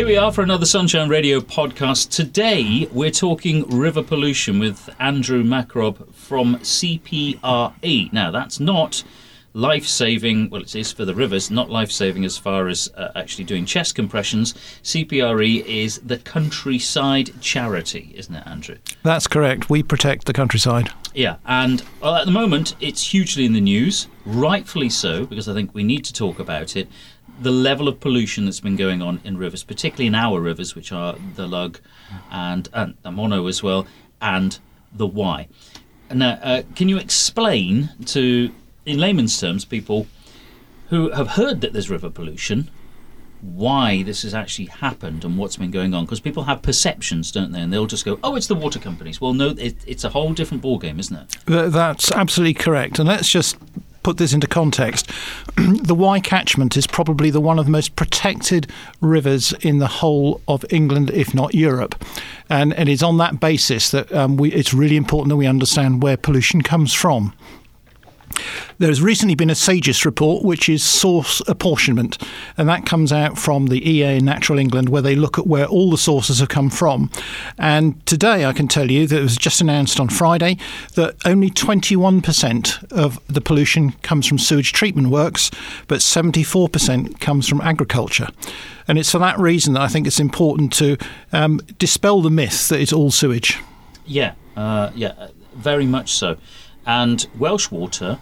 Here we are for another Sunshine Radio podcast. Today we're talking river pollution with Andrew Makrob from CPRE. Now that's not life-saving, well it is for the rivers, not life-saving as far as actually doing chest compressions. CPRE is the countryside charity, isn't it, Andrew? That's correct. We protect the countryside. Yeah, and well, at the moment it's hugely in the news, rightfully so, because I think we need to talk about it. The level of pollution that's been going on in rivers, particularly in our rivers, which are the Lugg and the Monnow as well, and the Wye. Now, can you explain to, in layman's terms, people who have heard that there's river pollution, why this has actually happened and what's been going on? Because people have perceptions, don't they? And they'll just go, oh, it's the water companies. Well, no, it's a whole different ballgame, isn't it? That's absolutely correct. And let's just put this into context. The Wye catchment is probably one of the most protected rivers in the whole of England, if not Europe. And it is on that basis that it's really important that we understand where pollution comes from. There has recently been a SAGIS report, which is source apportionment, and that comes out from the EA in Natural England, where they look at where all the sources have come from. And today I can tell you that it was just announced on Friday that only 21% of the pollution comes from sewage treatment works, but 74% comes from agriculture. And it's for that reason that I think it's important to dispel the myth that it's all sewage. Yeah, very much so. And Welsh Water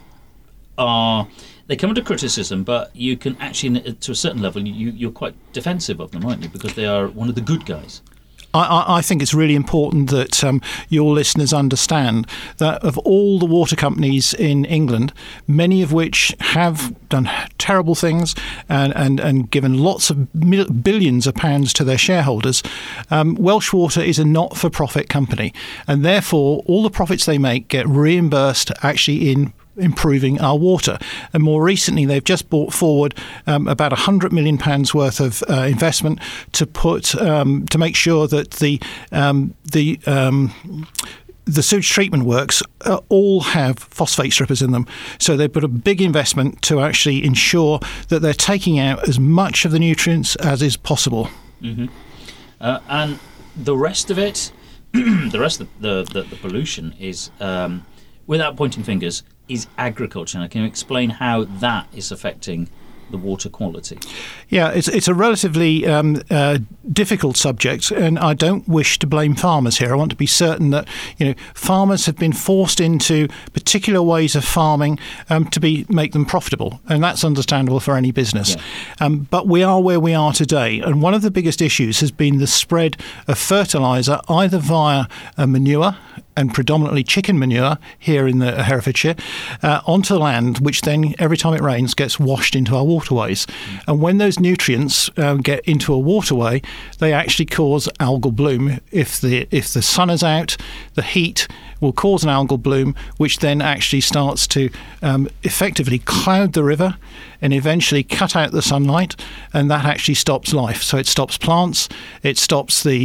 they come under criticism, but you can actually, to a certain level, you're quite defensive of them, aren't you? Because they are one of the good guys. I think it's really important that your listeners understand that of all the water companies in England, many of which have done terrible things and given lots of billions of pounds to their shareholders, Welsh Water is a not-for-profit company. And therefore, all the profits they make get reimbursed actually in improving our water. And more recently, they've just brought forward about £100 million worth of investment to put to make sure that the sewage treatment works all have phosphate strippers in them. So they put a big investment to actually ensure that they're taking out as much of the nutrients as is possible. Mm-hmm. And the rest of it, the rest of the pollution is, without pointing fingers, is agriculture. Now, can you explain how that is affecting the water quality? Yeah, it's a relatively difficult subject, and I don't wish to blame farmers here. I want to be certain that farmers have been forced into particular ways of farming to make them profitable, and that's understandable for any business. Yeah. But we are where we are today, and one of the biggest issues has been the spread of fertiliser either via manure, and predominantly chicken manure here in the Herefordshire, onto land, which then every time it rains gets washed into our waterways. And when those nutrients get into a waterway, they actually cause algal bloom. If the sun is out, the heat will cause an algal bloom, which then actually starts to effectively cloud the river and eventually cut out the sunlight, and that actually stops life. So it stops plants, it stops the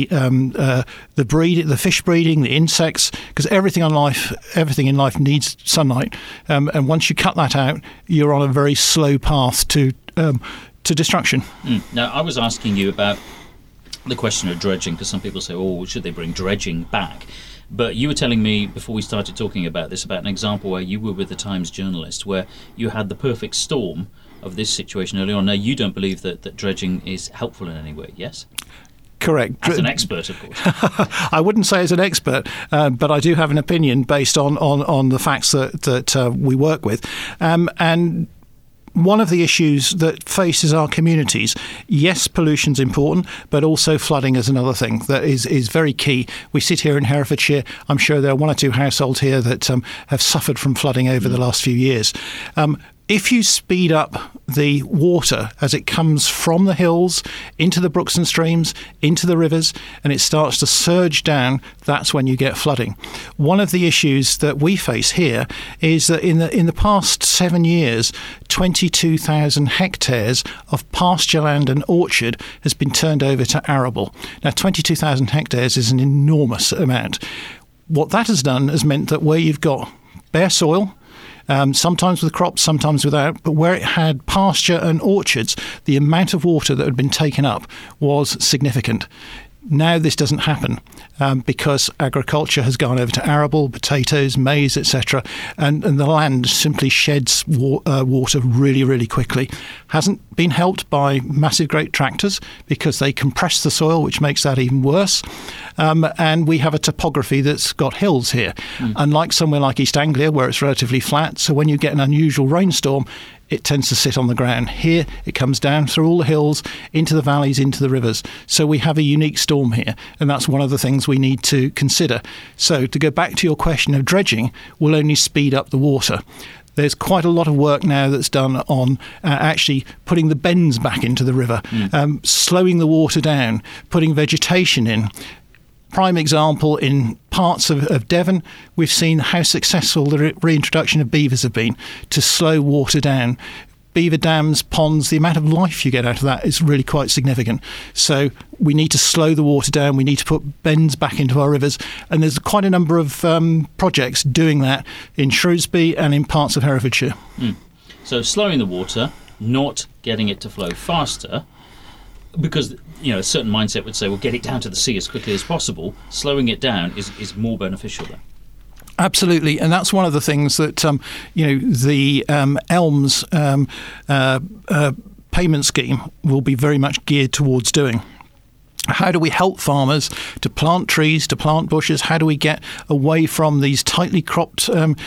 fish breeding, the insects, because everything in life needs sunlight. And once you cut that out, you're on a very slow path to destruction. Now, I was asking you about the question of dredging, because some people say, oh, should they bring dredging back? But you were telling me before we started talking about this about an example where you were with the Times journalist where you had the perfect storm of this situation early on. Now, you don't believe that dredging is helpful in any way, yes? Correct. As an expert, of course. I wouldn't say as an expert, but I do have an opinion based on the facts that we work with. And one of the issues that faces our communities, yes, pollution's important, but also flooding is another thing that is very key. We sit here in Herefordshire. I'm sure there are one or two households here that have suffered from flooding over the last few years. If you speed up the water as it comes from the hills into the brooks and streams, into the rivers, and it starts to surge down, that's when you get flooding. One of the issues that we face here is that in the past 7 years, 22,000 hectares of pasture land and orchard has been turned over to arable. Now, 22,000 hectares is an enormous amount. What that has done has meant that where you've got bare soil, sometimes with crops, sometimes without. But where it had pasture and orchards, the amount of water that had been taken up was significant. Now this doesn't happen because agriculture has gone over to arable, potatoes, maize, etc., and the land simply sheds water really, really quickly. Hasn't been helped by massive great tractors because they compress the soil, which makes that even worse. And we have a topography that's got hills here, unlike somewhere like East Anglia where it's relatively flat. So when you get an unusual rainstorm, it tends to sit on the ground. Here, it comes down through all the hills, into the valleys, into the rivers. So we have a unique storm here, and that's one of the things we need to consider. So to go back to your question of dredging, will only speed up the water. There's quite a lot of work now that's done on actually putting the bends back into the river, slowing the water down, putting vegetation in. Prime example, in parts of Devon, we've seen how successful the reintroduction of beavers have been to slow water down. Beaver dams, ponds, the amount of life you get out of that is really quite significant. So we need to slow the water down. We need to put bends back into our rivers. And there's quite a number of projects doing that in Shrewsbury and in parts of Herefordshire. So slowing the water, not getting it to flow faster, because a certain mindset would say, well, get it down to the sea as quickly as possible. Slowing it down is more beneficial then. Absolutely, and that's one of the things that the ELMS payment scheme will be very much geared towards doing. How do we help farmers to plant trees, to plant bushes? How do we get away from these tightly cropped areas,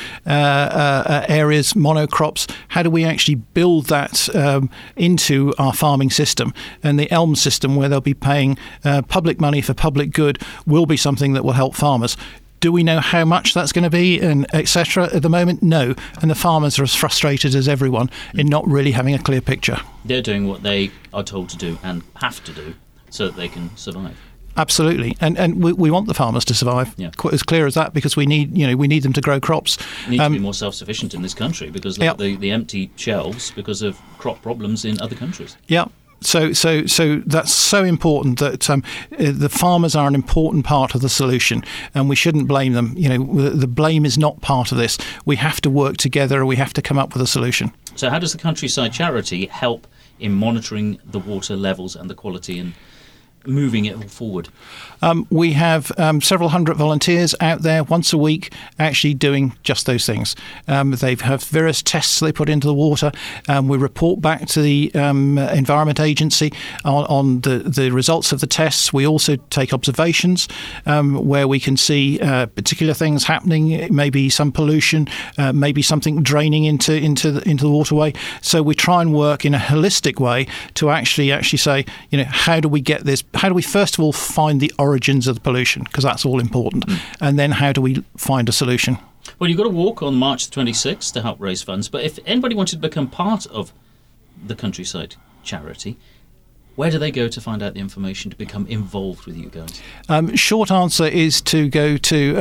monocrops? How do we actually build that into our farming system? And the ELM system, where they'll be paying public money for public good, will be something that will help farmers. Do we know how much that's going to be and etc. at the moment? No. And the farmers are as frustrated as everyone in not really having a clear picture. They're doing what they are told to do and have to do so that they can survive. Absolutely, and we want the farmers to survive. Yeah. Quite as clear as that, because we need them to grow crops. We need to be more self-sufficient in this country because the empty shelves because of crop problems in other countries. Yeah. So that's so important that the farmers are an important part of the solution, and we shouldn't blame them. The blame is not part of this. We have to work together. We have to come up with a solution. So how does the Countryside Charity help in monitoring the water levels and the quality and moving it forward? We have several hundred volunteers out there once a week actually doing just those things. They have various tests they put into the water. We report back to the Environment Agency on the results of the tests. We also take observations where we can see particular things happening, maybe some pollution, maybe something draining into the waterway. So we try and work in a holistic way to actually say, how do we get this? How do we first of all find the origins of the pollution, because that's all important, and then how do we find a solution? Well, you've got a walk on March the 26th to help raise funds, but if anybody wanted to become part of the Countryside Charity, where do they go to find out the information to become involved with you guys? Short answer is to go to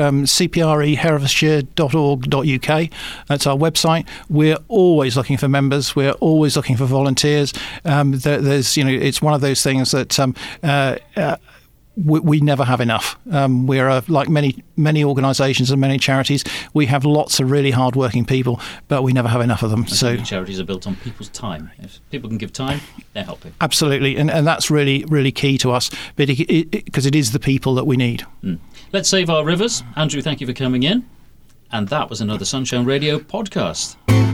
cpreherefordshire.org.uk. That's our website. We're always looking for members. We're always looking for volunteers. There's, it's one of those things that we never have enough. We're like many organisations and many charities. We have lots of really hard-working people, but we never have enough of them. So charities are built on people's time. If people can give time, they're helping. Absolutely, and that's really, really key to us, because it is the people that we need. Let's save our rivers. Andrew, thank you for coming in. And that was another Sunshine Radio podcast.